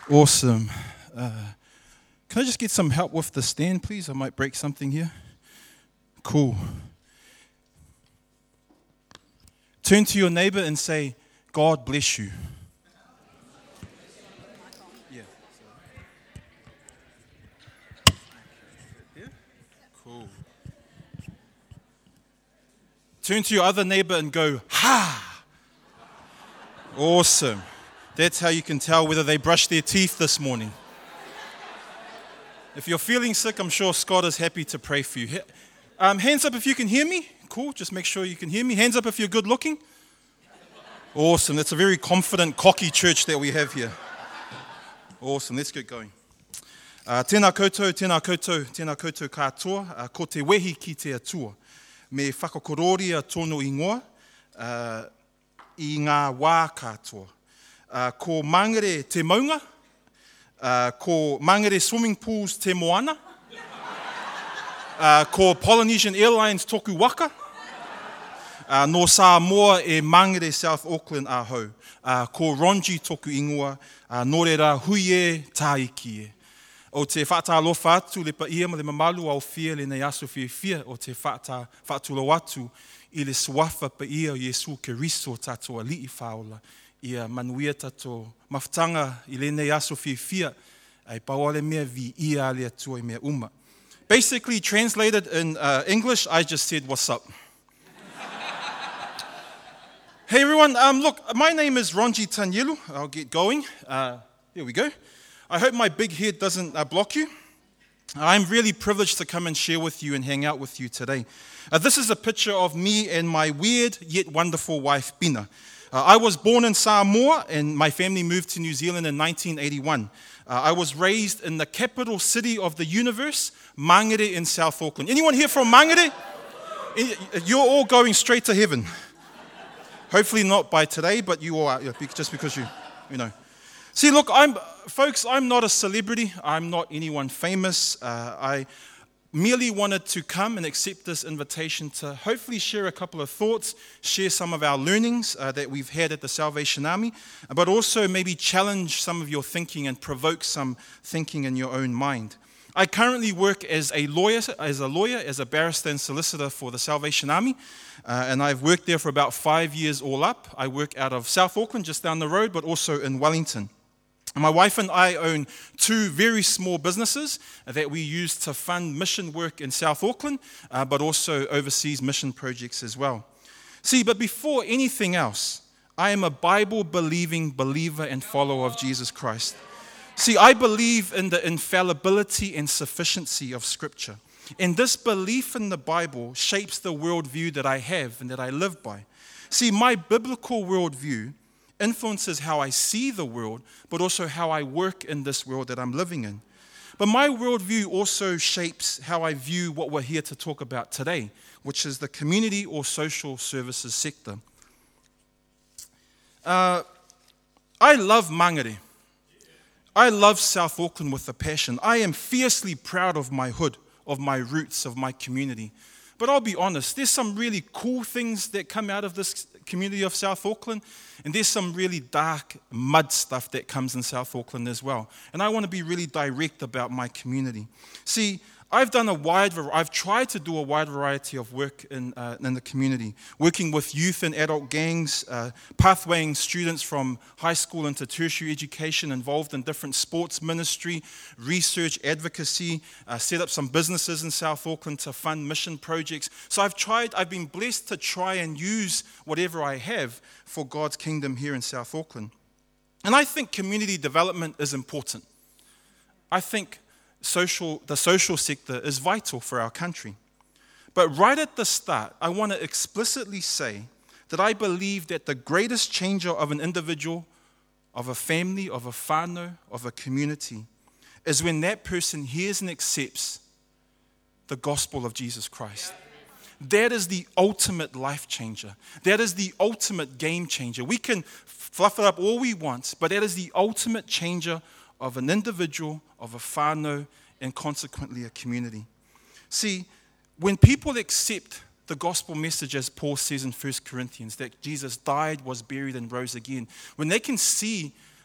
Awesome. Can I just get some help with the stand, please? I might break something here. Cool. Turn to your neighbor and say, God bless you. Yeah. Cool. Turn to your other neighbor and go, ha! Awesome. That's how you can tell whether they brushed their teeth this morning. If you're feeling sick, I'm sure Scott is happy to pray for you. Hands up if you can hear me. Cool, just make sure you can hear me. Hands up if you're good looking. Awesome, that's a very confident, cocky church that we have here. Awesome, let's get going. Tēnā koutou, tēnā koutou, tēnā koutou katoa, ko te wehi ki te atua. Me whakakororia tōnu ingoa I ngā wā katoa. Ko mangere te maunga, ko mangere swimming pools te moana, ko Polynesian Airlines toku waka, no Samoa e mangere South Auckland ahau, ko Ronji toku ingoa, no reira hui e tāiki e. O te whaatalofa atu le pa ia ma le mamalu au fia le nei aso fia o te whaatulo atu I le suafa pa ia o Yesu Keriso tato ali'i whaola. Ia manuia tato mawhtanga I le nei aso fia ai pauale mea vi ia le atua I mea uma. Basically, translated in English, I just said, what's up? Hey everyone, look, my name is Ronji Tanyelu. I'll get going. Here we go. I hope my big head doesn't block you. I'm really privileged to come and share with you and hang out with you today. This is a picture of me and my weird yet wonderful wife, Pina. I was born in Samoa and my family moved to New Zealand in 1981. I was raised in the capital city of the universe, Mangere in South Auckland. Anyone here from Mangere? You're all going straight to heaven. Hopefully not by today, but you all are, just because you know. See, look, I'm not a celebrity. I'm not anyone famous. I merely wanted to come and accept this invitation to hopefully share a couple of thoughts, share some of our learnings that we've had at the Salvation Army, but also maybe challenge some of your thinking and provoke some thinking in your own mind. I currently work as a lawyer, as a barrister and solicitor for the Salvation Army, and I've worked there for about 5 years all up. I work out of South Auckland, just down the road, but also in Wellington. My wife and I own 2 very small businesses that we use to fund mission work in South Auckland, but also overseas mission projects as well. See, but before anything else, I am a Bible-believing believer and follower of Jesus Christ. See, I believe in the infallibility and sufficiency of Scripture. And this belief in the Bible shapes the worldview that I have and that I live by. See, my biblical worldview influences how I see the world, but also how I work in this world that I'm living in. But my worldview also shapes how I view what we're here to talk about today, which is the community or social services sector. I love Mangere. I love South Auckland with a passion. I am fiercely proud of my hood, of my roots, of my community. But I'll be honest, there's some really cool things that come out of this community of South Auckland, and there's some really dark mud stuff that comes in South Auckland as well. And I want to be really direct about my community. See, I've tried to do a wide variety of work in the community, working with youth and adult gangs, pathwaying students from high school into tertiary education, involved in different sports ministry, research, advocacy, set up some businesses in South Auckland to fund mission projects. So I've been blessed to try and use whatever I have for God's kingdom here in South Auckland. And I think community development is important. I think the social sector is vital for our country. But right at the start, I want to explicitly say that I believe that the greatest changer of an individual, of a family, of a whānau, of a community, is when that person hears and accepts the gospel of Jesus Christ. That is the ultimate life changer. That is the ultimate game changer. We can fluff it up all we want, but that is the ultimate changer of an individual, of a whānau, and consequently a community. See, when people accept the gospel message, as Paul says in 1 Corinthians, that Jesus died, was buried, and rose again, when they can see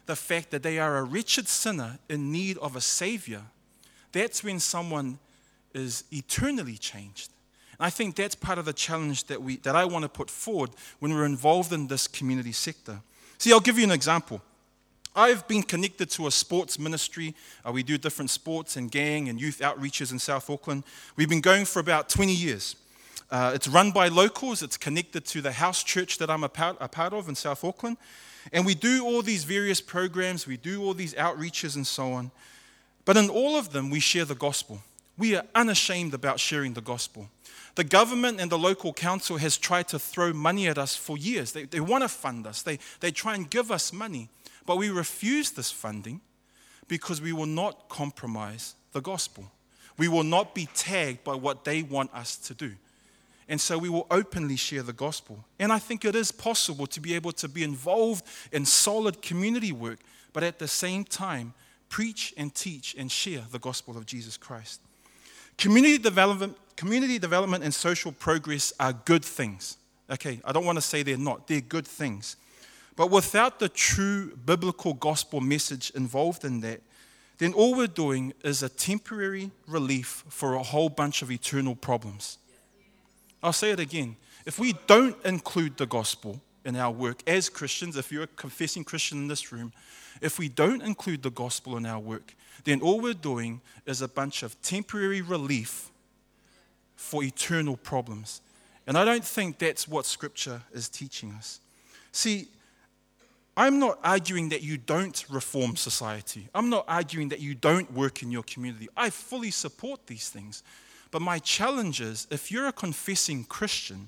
the fact that they are a wretched sinner in need of a Savior, that's when someone is eternally changed. And I think that's part of the challenge that I want to put forward when we're involved in this community sector. See, I'll give you an example. I've been connected to a sports ministry. We do different sports and gang and youth outreaches in South Auckland. We've been going for about 20 years. It's run by locals. It's connected to the house church that I'm a part of in South Auckland. And we do all these various programs. We do all these outreaches and so on. But in all of them, we share the gospel. We are unashamed about sharing the gospel. The government and the local council has tried to throw money at us for years. They want to fund us. They try and give us money. But we refuse this funding because we will not compromise the gospel. We will not be tagged by what they want us to do. And so we will openly share the gospel. And I think it is possible to be able to be involved in solid community work, but at the same time, preach and teach and share the gospel of Jesus Christ. Community development and social progress are good things. Okay, I don't want to say they're not. They're good things. But without the true biblical gospel message involved in that, then all we're doing is a temporary relief for a whole bunch of eternal problems. I'll say it again. If we don't include the gospel in our work as Christians, if you're a confessing Christian in this room, if we don't include the gospel in our work, then all we're doing is a bunch of temporary relief for eternal problems. And I don't think that's what Scripture is teaching us. See, I'm not arguing that you don't reform society. I'm not arguing that you don't work in your community. I fully support these things. But my challenge is, if you're a confessing Christian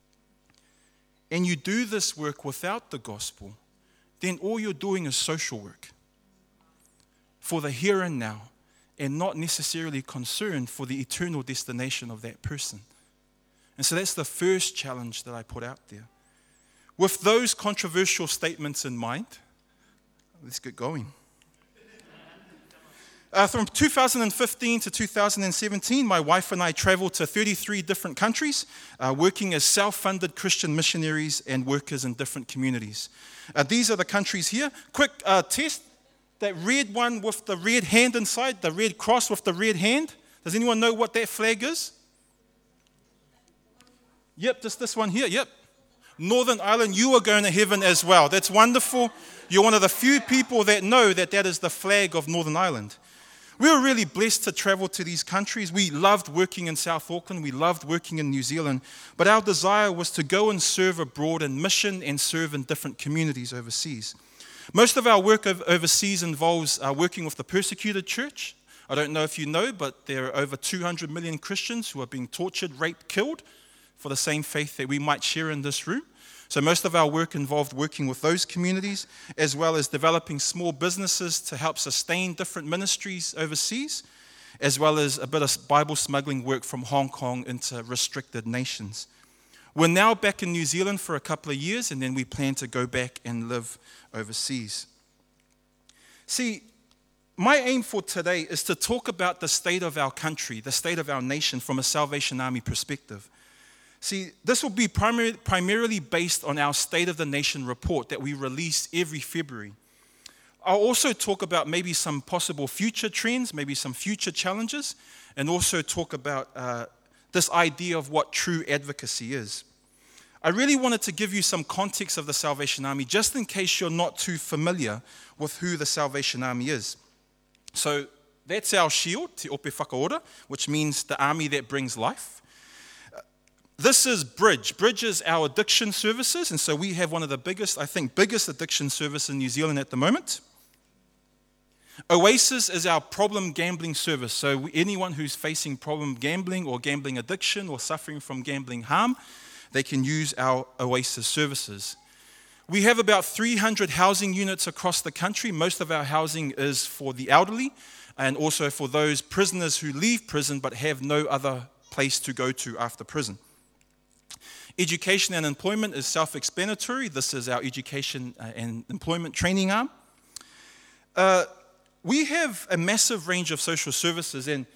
and you do this work without the gospel, then all you're doing is social work for the here and now and not necessarily concerned for the eternal destination of that person. And so that's the first challenge that I put out there. With those controversial statements in mind, let's get going. From 2015 to 2017, my wife and I traveled to 33 different countries, working as self-funded Christian missionaries and workers in different communities. These are the countries here. Quick test. That red one with the red hand inside, the red cross with the red hand. Does anyone know what that flag is? Yep, just this one here. Yep. Northern Ireland, you are going to heaven as well. That's wonderful. You're one of the few people that know that that is the flag of Northern Ireland. We were really blessed to travel to these countries. We loved working in South Auckland. We loved working in New Zealand. But our desire was to go and serve abroad in mission and serve in different communities overseas. Most of our work overseas involves working with the persecuted church. I don't know if you know, but there are over 200 million Christians who are being tortured, raped, killed for the same faith that we might share in this room. So most of our work involved working with those communities, as well as developing small businesses to help sustain different ministries overseas, as well as a bit of Bible smuggling work from Hong Kong into restricted nations. We're now back in New Zealand for a couple of years, and then we plan to go back and live overseas. See, my aim for today is to talk about the state of our country, the state of our nation from a Salvation Army perspective. See, this will be primarily based on our State of the Nation report that we release every February. I'll also talk about maybe some possible future trends, maybe some future challenges, and also talk about this idea of what true advocacy is. I really wanted to give you some context of the Salvation Army, just in case you're not too familiar with who the Salvation Army is. So that's our shield, Te Ope Whakaora, which means the army that brings life. This is Bridge. Bridge is our addiction services, and so we have one of the biggest addiction service in New Zealand at the moment. Oasis is our problem gambling service. So anyone who's facing problem gambling or gambling addiction or suffering from gambling harm, they can use our Oasis services. We have about 300 housing units across the country. Most of our housing is for the elderly and also for those prisoners who leave prison but have no other place to go to after prison. Education and employment is self-explanatory. This is our education and employment training arm. We have a massive range of social services, and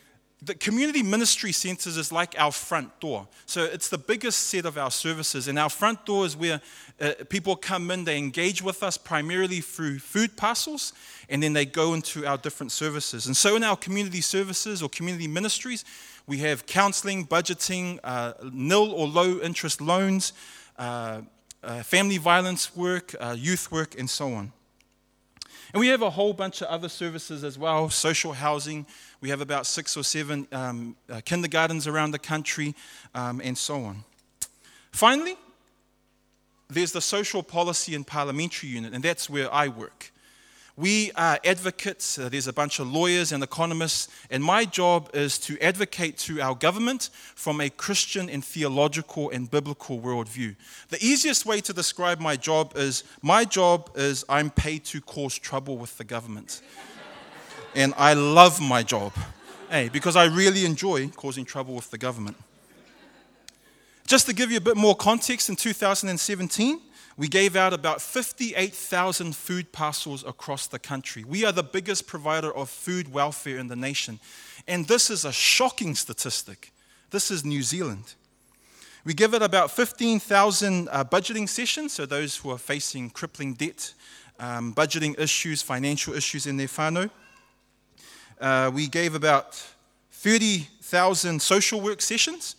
The community ministry centers is like our front door. So it's the biggest set of our services. And our front door is where people come in, they engage with us primarily through food parcels, and then they go into our different services. And so in our community services or community ministries, we have counseling, budgeting, nil or low interest loans, family violence work, youth work, and so on. And we have a whole bunch of other services as well, social housing. We have about 6 or 7 kindergartens around the country, and so on. Finally, there's the social policy and parliamentary unit, and that's where I work. We are advocates. There's a bunch of lawyers and economists, and my job is to advocate to our government from a Christian and theological and biblical worldview. The easiest way to describe my job is I'm paid to cause trouble with the government. And I love my job, because I really enjoy causing trouble with the government. Just to give you a bit more context, in 2017, we gave out about 58,000 food parcels across the country. We are the biggest provider of food welfare in the nation. And this is a shocking statistic. This is New Zealand. We give it about 15,000 budgeting sessions, so those who are facing crippling debt, budgeting issues, financial issues in their whānau. We gave about 30,000 social work sessions,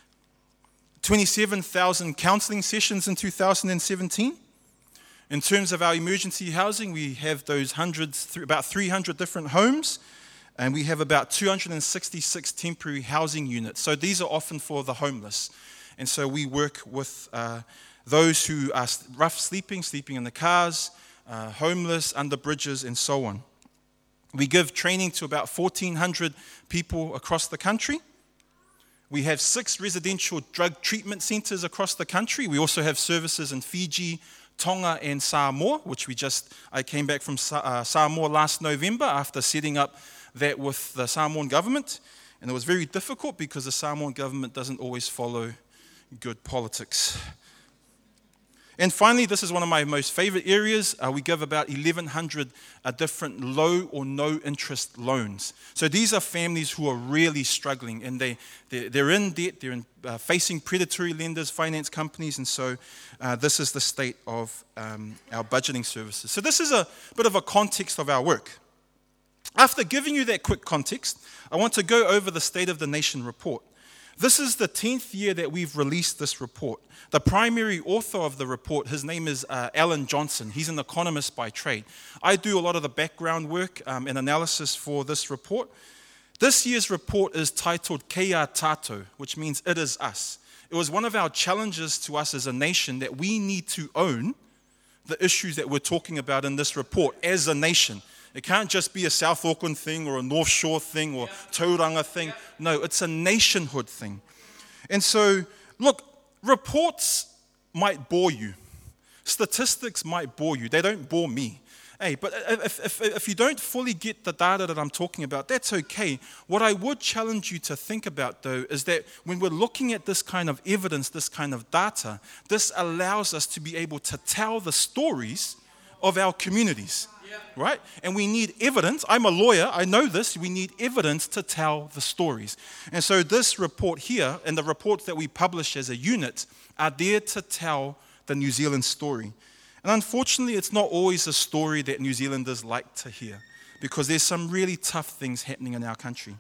27,000 counseling sessions in 2017. In terms of our emergency housing, we have those about 300 different homes, and we have about 266 temporary housing units. So these are often for the homeless. And so we work with those who are rough sleeping in the cars, homeless, under bridges, and so on. We give training to about 1,400 people across the country. We have 6 residential drug treatment centers across the country. We also have services in Fiji, Tonga, and Samoa, which I came back from Samoa last November after setting up that with the Samoan government. And it was very difficult because the Samoan government doesn't always follow good politics. And finally, this is one of my most favorite areas. We give about 1,100 different low or no interest loans. So these are families who are really struggling, and they're in debt, they're facing predatory lenders, finance companies, and so this is the state of our budgeting services. So this is a bit of a context of our work. After giving you that quick context, I want to go over the State of the Nation report. This is the 10th year that we've released this report. The primary author of the report, his name is Alan Johnson. He's an economist by trade. I do a lot of the background work and analysis for this report. This year's report is titled Kia Tātou, which means it is us. It was one of our challenges to us as a nation that we need to own the issues that we're talking about in this report as a nation. It can't just be a South Auckland thing or a North Shore thing or Tauranga thing. No, it's a nationhood thing. And so, look, reports might bore you. Statistics might bore you. They don't bore me. But if you don't fully get the data that I'm talking about, that's okay. What I would challenge you to think about, though, is that when we're looking at this kind of evidence, this kind of data, this allows us to be able to tell the stories of our communities. Right? And we need evidence. I'm a lawyer. I know this. We need evidence to tell the stories. And so this report here and the reports that we publish as a unit are there to tell the New Zealand story. And unfortunately, it's not always a story that New Zealanders like to hear because there's some really tough things happening in our country.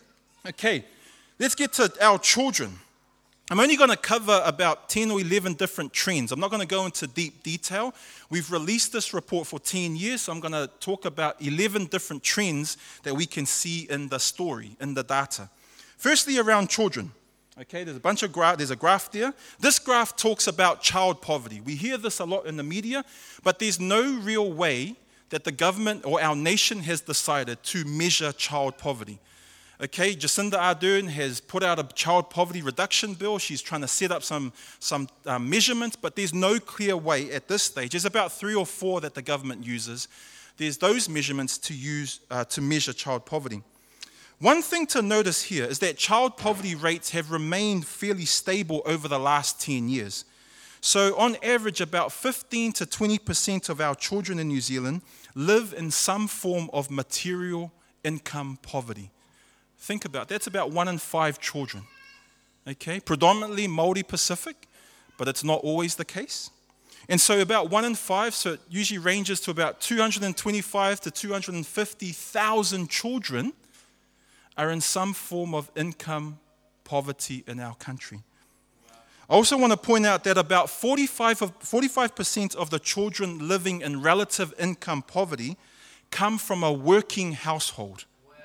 Okay, let's get to our children. I'm only going to cover about 10 or 11 different trends. I'm not going to go into deep detail. We've released this report for 10 years, so I'm going to talk about 11 different trends that we can see in the story, in the data. Firstly, around children. Okay, there's a graph there. This graph talks about child poverty. We hear this a lot in the media, but there's no real way that the government or our nation has decided to measure child poverty. Okay, Jacinda Ardern has put out a child poverty reduction bill. She's trying to set up some measurements, but there's no clear way at this stage. There's about 3 or 4 that the government uses. There's those measurements to use to measure child poverty. One thing to notice here is that child poverty rates have remained fairly stable over the last 10 years. So on average, about 15 to 20% of our children in New Zealand live in some form of material income poverty. Think about it. That's about 1 in 5 children. Okay, predominantly Māori Pacific, but it's not always the case. And so about 1 in 5, so it usually ranges to about 225 to 250,000 children are in some form of income poverty in our country. I also want to point out that about 45% of the children living in relative income poverty come from a working household.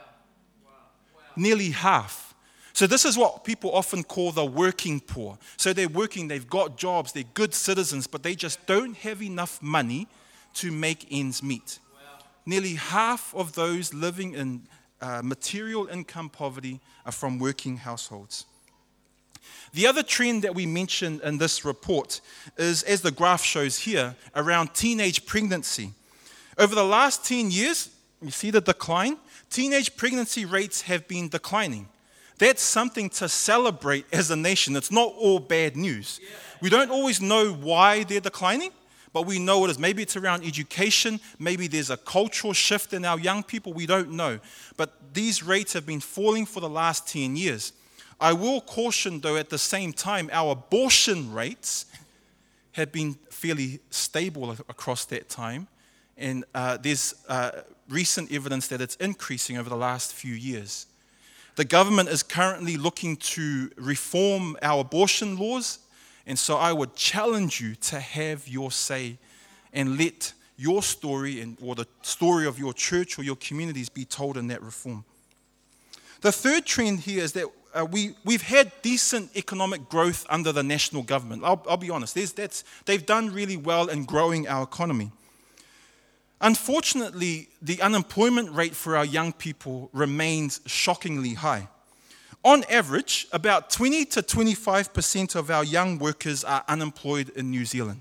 Nearly half. So this is what people often call the working poor. So they're working, they've got jobs, they're good citizens, but they just don't have enough money to make ends meet. Nearly half of those living in material income poverty are from working households. The other trend that we mentioned in this report is, as the graph shows here, around teenage pregnancy. Over the last 10 years, you see the decline? Teenage pregnancy rates have been declining. That's something to celebrate as a nation. It's not all bad news. We don't always know why they're declining, but we know it is. Maybe it's around education. Maybe there's a cultural shift in our young people. We don't know. But these rates have been falling for the last 10 years. I will caution, though, at the same time, our abortion rates have been fairly stable across that time. And there's recent evidence that it's increasing over the last few years. The government is currently looking to reform our abortion laws, and so I would challenge you to have your say and let your story or the story of your church or your communities be told in that reform. The third trend here is that we've had decent economic growth under the national government. I'll be honest, they've done really well in growing our economy. Unfortunately, the unemployment rate for our young people remains shockingly high. On average, about 20 to 25% of our young workers are unemployed in New Zealand.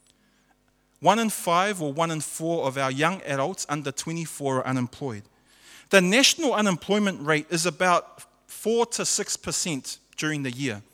1 in 5 or 1 in 4 of our young adults under 24 are unemployed. The national unemployment rate is about 4 to 6% during the year.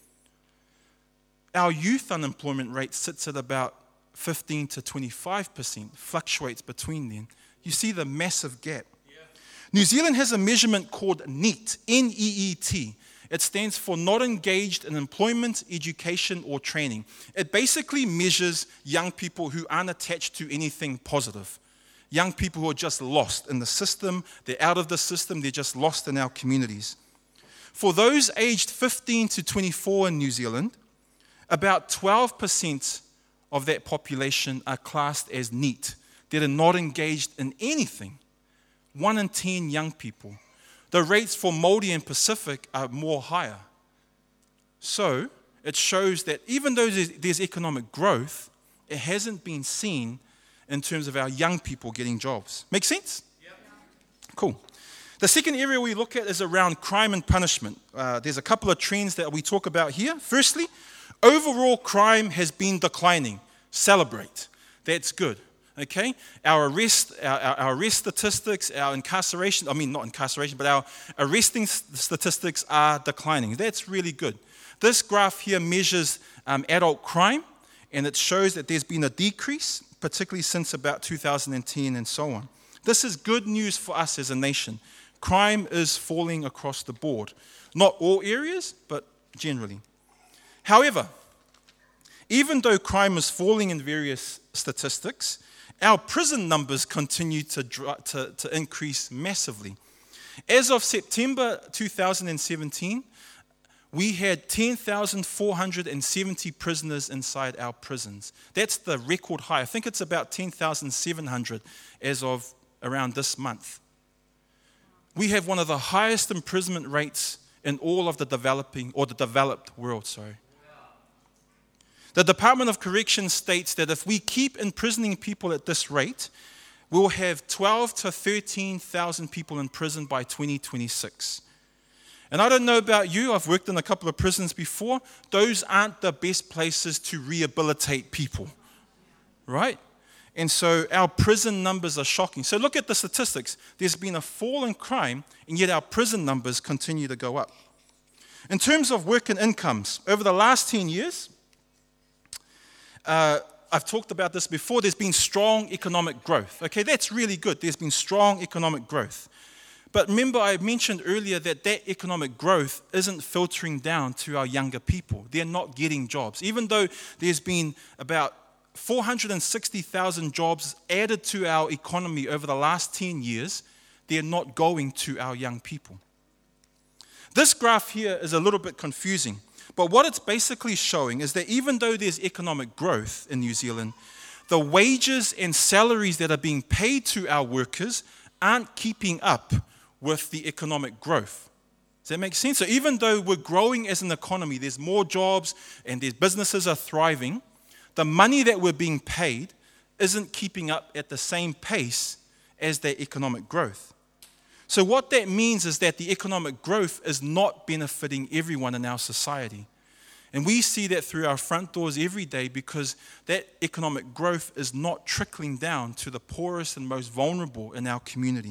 Our youth unemployment rate sits at about 15 to 25%, fluctuates between them. You see the massive gap. New Zealand has a measurement called NEET, N-E-E-T. It stands for Not Engaged in Employment, Education, or Training. It basically measures young people who aren't attached to anything positive. Young people who are just lost in the system, they're out of the system, they're just lost in our communities. For those aged 15 to 24 in New Zealand, about 12% of that population are classed as NEET, that are not engaged in anything. 1 in 10 young people. The rates for Māori and Pacific are more higher. So it shows that even though there's economic growth, it hasn't been seen in terms of our young people getting jobs. Make sense? Yep. Cool. The second area we look at is around crime and punishment. There's a couple of trends that we talk about here. Firstly, overall crime has been declining. Celebrate. That's good. Okay? Our arrest statistics, our incarceration, not incarceration, but our arresting statistics are declining. That's really good. This graph here measures adult crime, and it shows that there's been a decrease, particularly since about 2010 and so on. This is good news for us as a nation. Crime is falling across the board. Not all areas, but generally. However, even though crime is falling in various statistics, our prison numbers continue to increase massively. As of September 2017, we had 10,470 prisoners inside our prisons. That's the record high. I think it's about 10,700 as of around this month. We have one of the highest imprisonment rates in all of the developed world. The Department of Corrections states that if we keep imprisoning people at this rate, we'll have 12 to 13,000 people in prison by 2026. And I don't know about you, I've worked in a couple of prisons before. Those aren't the best places to rehabilitate people, right? And so our prison numbers are shocking. So look at the statistics. There's been a fall in crime, and yet our prison numbers continue to go up. In terms of work and incomes, over the last 10 years, I've talked about this before, there's been strong economic growth. Okay, that's really good. There's been strong economic growth. But remember, I mentioned earlier that economic growth isn't filtering down to our younger people. They're not getting jobs. Even though there's been about 460,000 jobs added to our economy over the last 10 years, they're not going to our young people. This graph here is a little bit confusing, but what it's basically showing is that even though there's economic growth in New Zealand, the wages and salaries that are being paid to our workers aren't keeping up with the economic growth. Does that make sense? So even though we're growing as an economy, there's more jobs and there's businesses are thriving, the money that we're being paid isn't keeping up at the same pace as that economic growth. So what that means is that the economic growth is not benefiting everyone in our society. And we see that through our front doors every day because that economic growth is not trickling down to the poorest and most vulnerable in our community.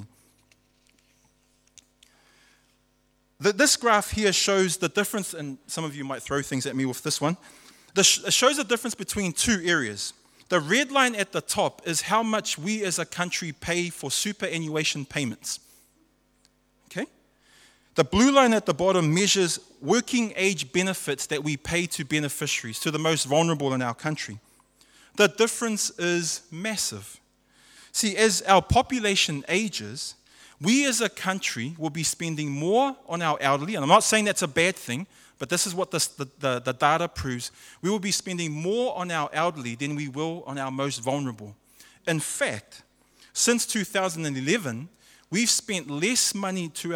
This graph here shows the difference, and some of you might throw things at me with this one. It shows the difference between two areas. The red line at the top is how much we as a country pay for superannuation payments. Okay? The blue line at the bottom measures working age benefits that we pay to beneficiaries, to the most vulnerable in our country. The difference is massive. See, as our population ages, we as a country will be spending more on our elderly, and I'm not saying that's a bad thing, but this is what the data proves. We will be spending more on our elderly than we will on our most vulnerable. In fact, since 2011, we've given less money to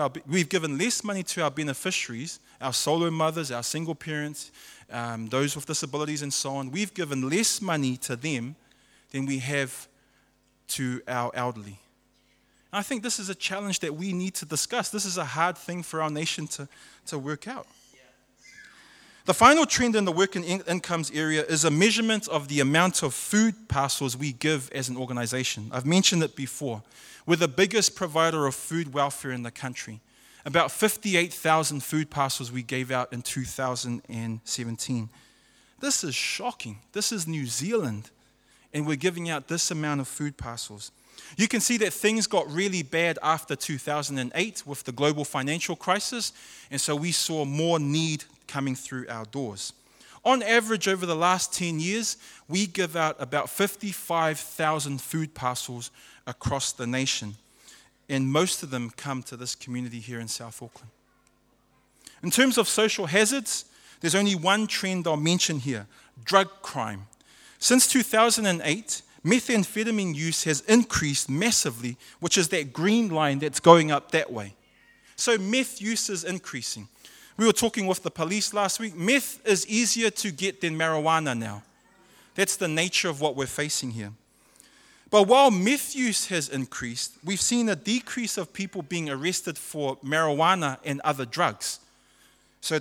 our beneficiaries, our solo mothers, our single parents, those with disabilities and so on. We've given less money to them than we have to our elderly. And I think this is a challenge that we need to discuss. This is a hard thing for our nation to work out. The final trend in the work and incomes area is a measurement of the amount of food parcels we give as an organization. I've mentioned it before. We're the biggest provider of food welfare in the country. About 58,000 food parcels we gave out in 2017. This is shocking. This is New Zealand, and we're giving out this amount of food parcels. You can see that things got really bad after 2008 with the global financial crisis, and so we saw more need coming through our doors. On average, over the last 10 years, we give out about 55,000 food parcels across the nation, and most of them come to this community here in South Auckland. In terms of social hazards, there's only one trend I'll mention here: drug crime. Since 2008, methamphetamine use has increased massively, which is that green line that's going up that way. So meth use is increasing. We were talking with the police last week. Meth is easier to get than marijuana now. That's the nature of what we're facing here. But while meth use has increased, we've seen a decrease of people being arrested for marijuana and other drugs. So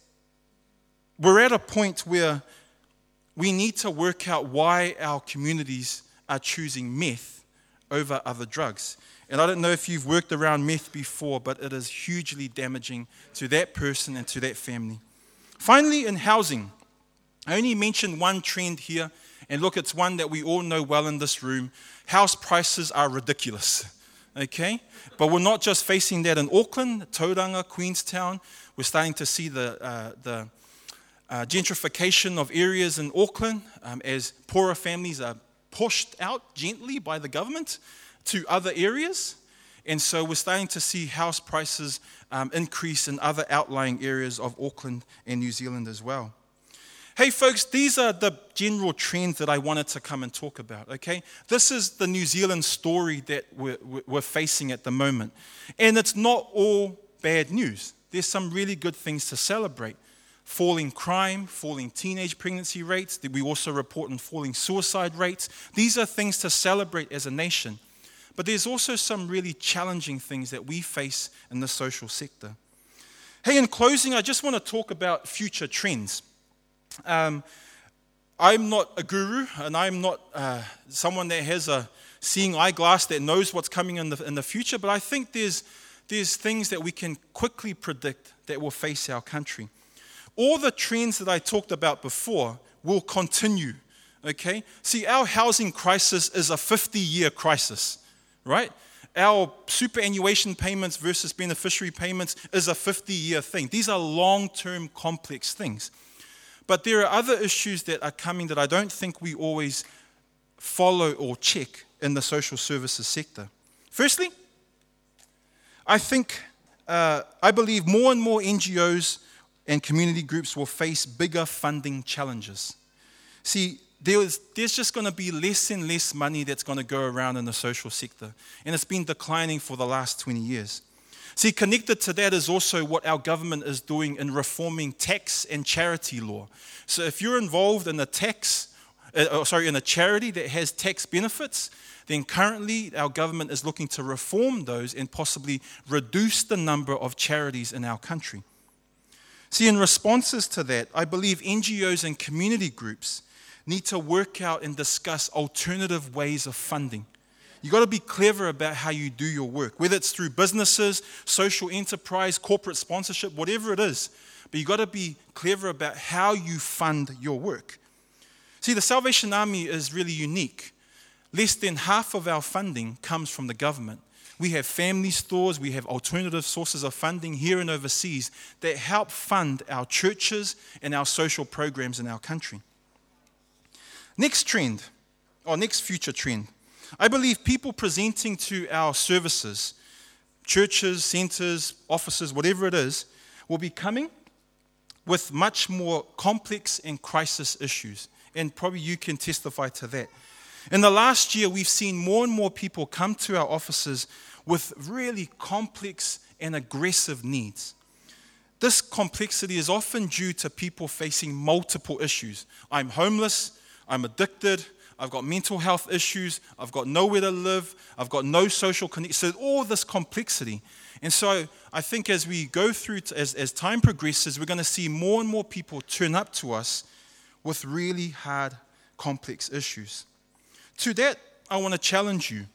we're at a point where we need to work out why our communities are choosing meth over other drugs. And I don't know if you've worked around meth before, but it is hugely damaging to that person and to that family. Finally, in housing, I only mentioned one trend here, and look, it's one that we all know well in this room. House prices are ridiculous, okay? But we're not just facing that in Auckland, Tauranga, Queenstown. We're starting to see the gentrification of areas in Auckland as poorer families are pushed out gently by the government to other areas. And so we're starting to see house prices increase in other outlying areas of Auckland and New Zealand as well. Hey folks, these are the general trends that I wanted to come and talk about, okay? This is the New Zealand story that we're facing at the moment. And it's not all bad news. There's some really good things to celebrate. Falling crime, falling teenage pregnancy rates. We also report on falling suicide rates. These are things to celebrate as a nation. But there's also some really challenging things that we face in the social sector. Hey, in closing, I just want to talk about future trends. I'm not a guru, and I'm not someone that has a seeing eyeglass that knows what's coming in the future, but I think there's things that we can quickly predict that will face our country. All the trends that I talked about before will continue, okay? See, our housing crisis is a 50-year crisis, right? our superannuation payments versus beneficiary payments is a 50-year thing. These are long-term complex things. But there are other issues that are coming that I don't think we always follow or check in the social services sector. Firstly, I believe more and more NGOs and community groups will face bigger funding challenges. See, there's just going to be less and less money that's going to go around in the social sector, and it's been declining for the last 20 years. See, connected to that is also what our government is doing in reforming tax and charity law. So if you're involved in a charity that has tax benefits, then currently our government is looking to reform those and possibly reduce the number of charities in our country. See, in responses to that, I believe NGOs and community groups need to work out and discuss alternative ways of funding. You've got to be clever about how you do your work, whether it's through businesses, social enterprise, corporate sponsorship, whatever it is. But you've got to be clever about how you fund your work. See, the Salvation Army is really unique. Less than half of our funding comes from the government. We have family stores, we have alternative sources of funding here and overseas that help fund our churches and our social programs in our country. Next future trend. I believe people presenting to our services, churches, centers, offices, whatever it is, will be coming with much more complex and crisis issues. And probably you can testify to that. In the last year, we've seen more and more people come to our offices with really complex and aggressive needs. This complexity is often due to people facing multiple issues. I'm homeless, I'm addicted, I've got mental health issues, I've got nowhere to live, I've got no social connection. So all this complexity. And so I think as we go through, as time progresses, we're going to see more and more people turn up to us with really hard, complex issues. To that, I want to challenge you.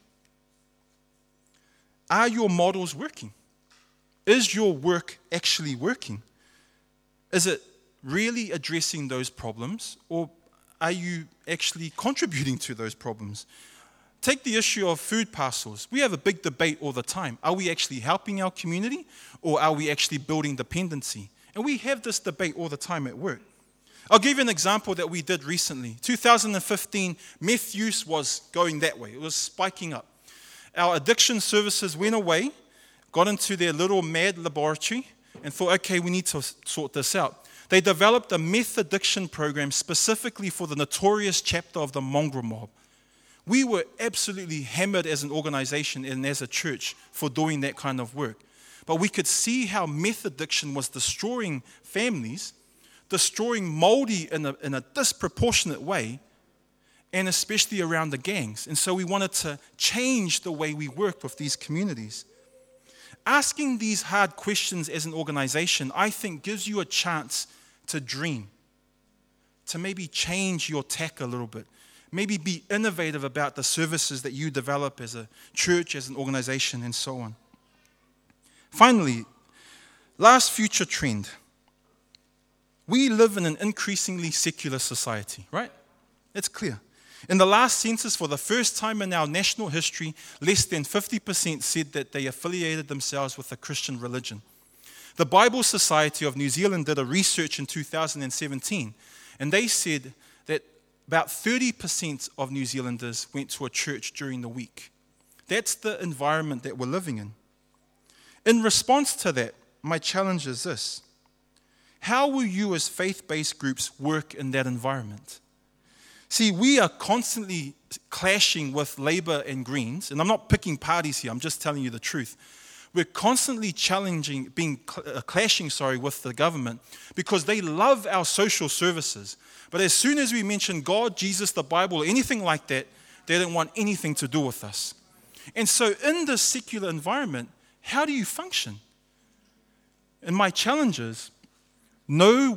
Are your models working? Is your work actually working? Is it really addressing those problems, or are you actually contributing to those problems? Take the issue of food parcels. We have a big debate all the time. Are we actually helping our community, or are we actually building dependency? And we have this debate all the time at work. I'll give you an example that we did recently. 2015, meth use was going that way. It was spiking up. Our addiction services went away, got into their little mad laboratory, and thought, okay, we need to sort this out. They developed a meth addiction program specifically for the notorious chapter of the Mongrel Mob. We were absolutely hammered as an organization and as a church for doing that kind of work. But we could see how meth addiction was destroying families, destroying Māori in a disproportionate way, and especially around the gangs. And so we wanted to change the way we work with these communities. Asking these hard questions as an organization, I think, gives you a chance to dream, to maybe change your tack a little bit, maybe be innovative about the services that you develop as a church, as an organization, and so on. Finally, last future trend. We live in an increasingly secular society, right? It's clear. In the last census, for the first time in our national history, less than 50% said that they affiliated themselves with a Christian religion. The Bible Society of New Zealand did a research in 2017, and they said that about 30% of New Zealanders went to a church during the week. That's the environment that we're living in. In response to that, my challenge is this. How will you as faith-based groups work in that environment? See, we are constantly clashing with Labour and Greens, and I'm not picking parties here, I'm just telling you the truth. We're constantly clashing with the government because they love our social services. But as soon as we mention God, Jesus, the Bible, or anything like that, they don't want anything to do with us. And so in this secular environment, how do you function? And my challenge is, know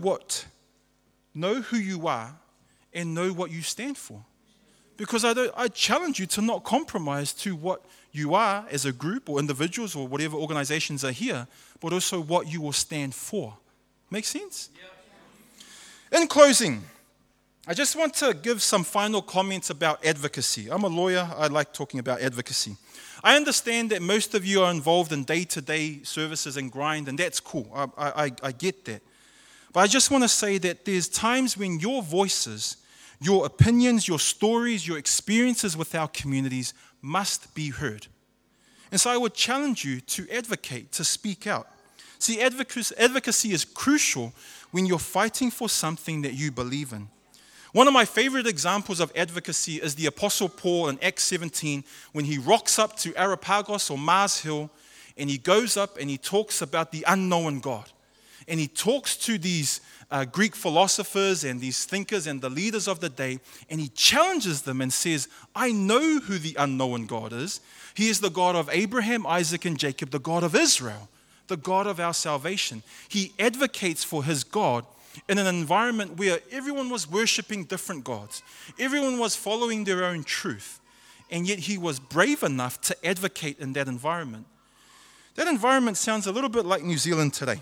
who you are and know what you stand for. Because I challenge you to not compromise to what you are as a group or individuals or whatever organizations are here, but also what you will stand for. Make sense? Yeah. In closing, I just want to give some final comments about advocacy. I'm a lawyer. I like talking about advocacy. I understand that most of you are involved in day-to-day services and grind, and that's cool. I get that. But I just want to say that there's times when your voices, your opinions, your stories, your experiences with our communities must be heard. And so I would challenge you to advocate, to speak out. See, advocacy is crucial when you're fighting for something that you believe in. One of my favorite examples of advocacy is the Apostle Paul in Acts 17 when he rocks up to Areopagus or Mars Hill and he goes up and he talks about the unknown God. And he talks to these Greek philosophers and these thinkers and the leaders of the day, and he challenges them and says, I know who the unknown God is. He is the God of Abraham, Isaac, and Jacob, the God of Israel, the God of our salvation. He advocates for his God in an environment where everyone was worshiping different gods. Everyone was following their own truth. And yet he was brave enough to advocate in that environment. That environment sounds a little bit like New Zealand today.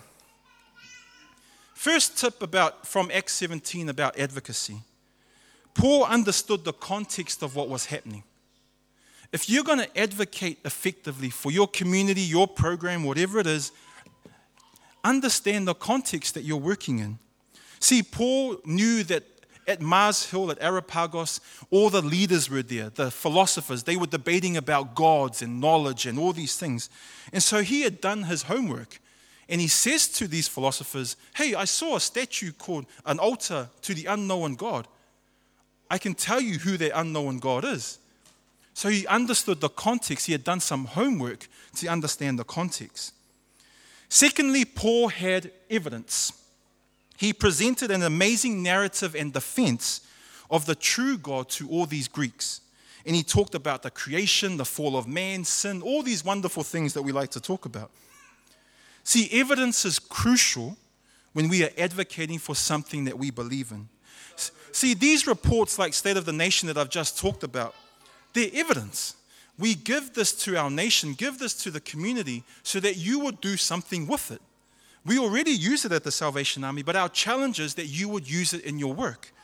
First tip from Acts 17 about advocacy. Paul understood the context of what was happening. If you're going to advocate effectively for your community, your program, whatever it is, understand the context that you're working in. See, Paul knew that at Mars Hill, at Areopagus, all the leaders were there, the philosophers. They were debating about gods and knowledge and all these things. And so he had done his homework. And he says to these philosophers, hey, I saw a statue called an altar to the unknown God. I can tell you who that unknown God is. So he understood the context. He had done some homework to understand the context. Secondly, Paul had evidence. He presented an amazing narrative and defense of the true God to all these Greeks. And he talked about the creation, the fall of man, sin, all these wonderful things that we like to talk about. See, evidence is crucial when we are advocating for something that we believe in. See, these reports like State of the Nation that I've just talked about, they're evidence. We give this to our nation, give this to the community so that you would do something with it. We already use it at the Salvation Army, but our challenge is that you would use it in your work.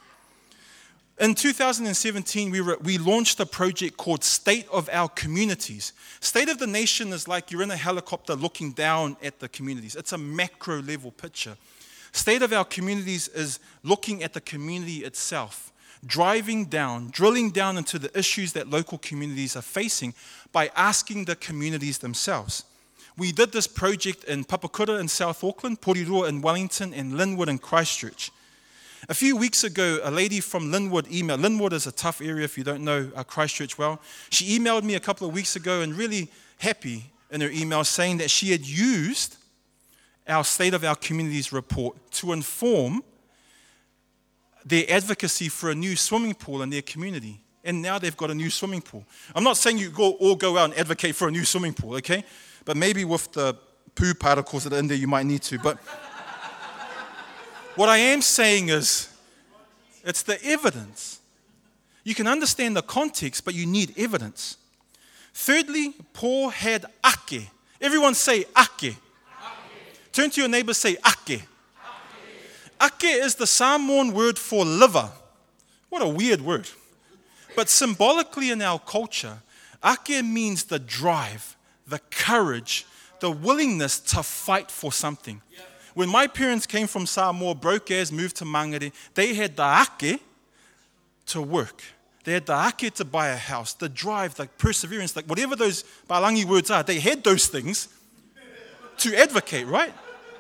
In 2017, we launched a project called State of Our Communities. State of the Nation is like you're in a helicopter looking down at the communities. It's a macro level picture. State of Our Communities is looking at the community itself, driving down, drilling down into the issues that local communities are facing by asking the communities themselves. We did this project in Papakura in South Auckland, Porirua in Wellington, and Linwood in Christchurch. A few weeks ago, a lady from Linwood emailed. Linwood is a tough area if you don't know Christchurch well. She emailed me a couple of weeks ago and really happy in her email saying that she had used our State of Our Communities report to inform their advocacy for a new swimming pool in their community. And now they've got a new swimming pool. I'm not saying you all go out and advocate for a new swimming pool, okay? But maybe with the poo particles that are in there, you might need to. But what I am saying is, it's the evidence. You can understand the context, but you need evidence. Thirdly, Paul had ake. Everyone say ake. Ake. Turn to your neighbor, say ake. Ake is the Samoan word for liver. What a weird word. But symbolically in our culture, ake means the drive, the courage, the willingness to fight for something. When my parents came from Samoa, broke as, moved to Mangere, they had the ake to work. They had the ake to buy a house, the drive, the perseverance, like whatever those Palangi words are, they had those things to advocate, right?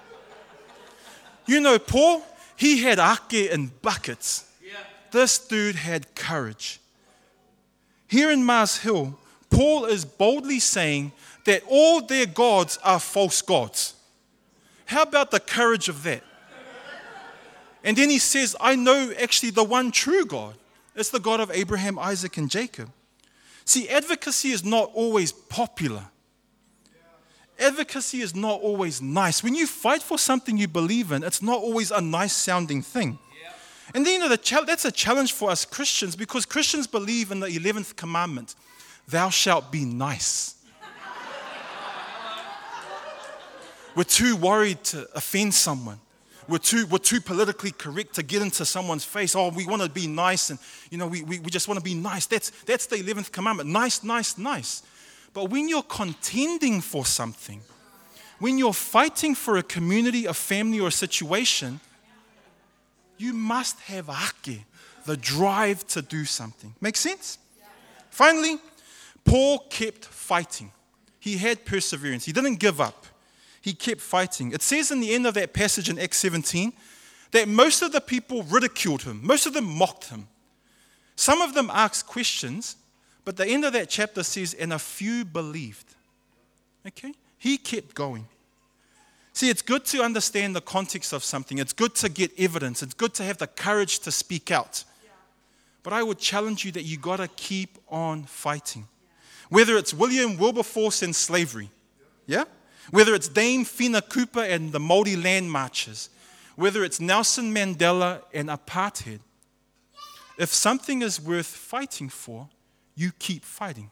You know, Paul, he had ake in buckets. This dude had courage. Here in Mars Hill, Paul is boldly saying that all their gods are false gods. How about the courage of that? And then he says, I know actually the one true God. It's the God of Abraham, Isaac, and Jacob. See, advocacy is not always popular. Advocacy is not always nice. When you fight for something you believe in, it's not always a nice sounding thing. And then, that's a challenge for us Christians because Christians believe in the 11th commandment, thou shalt be nice. We're too worried to offend someone. We're too politically correct to get into someone's face. Oh, we want to be nice, and we just want to be nice. That's the 11th commandment. Nice, nice, nice. But when you're contending for something, when you're fighting for a community, a family, or a situation, you must have ake, the drive to do something. Make sense? Finally, Paul kept fighting. He had perseverance. He didn't give up. He kept fighting. It says in the end of that passage in Acts 17 that most of the people ridiculed him. Most of them mocked him. Some of them asked questions, but the end of that chapter says, and a few believed. Okay? He kept going. See, it's good to understand the context of something. It's good to get evidence. It's good to have the courage to speak out. But I would challenge you that you got to keep on fighting. Whether it's William Wilberforce and slavery, yeah? Whether it's Dame Whina Cooper and the Māori land marches, whether it's Nelson Mandela and apartheid, if something is worth fighting for, you keep fighting.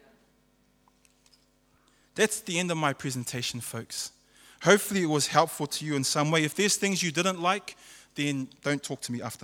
That's the end of my presentation, folks. Hopefully it was helpful to you in some way. If there's things you didn't like, then don't talk to me after.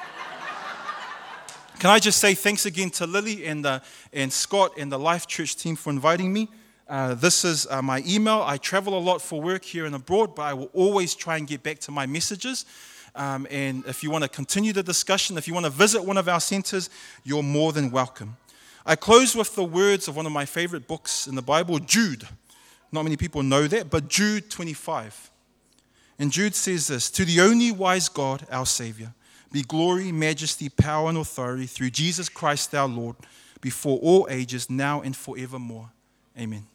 Can I just say thanks again to Lily and Scott and the Life Church team for inviting me. This is my email. I travel a lot for work here and abroad, but I will always try and get back to my messages. And if you want to continue the discussion, if you want to visit one of our centers, you're more than welcome. I close with the words of one of my favorite books in the Bible, Jude. Not many people know that, but Jude 25. And Jude says this, to the only wise God, our Savior, be glory, majesty, power, and authority through Jesus Christ our Lord, before all ages, now and forevermore. Amen.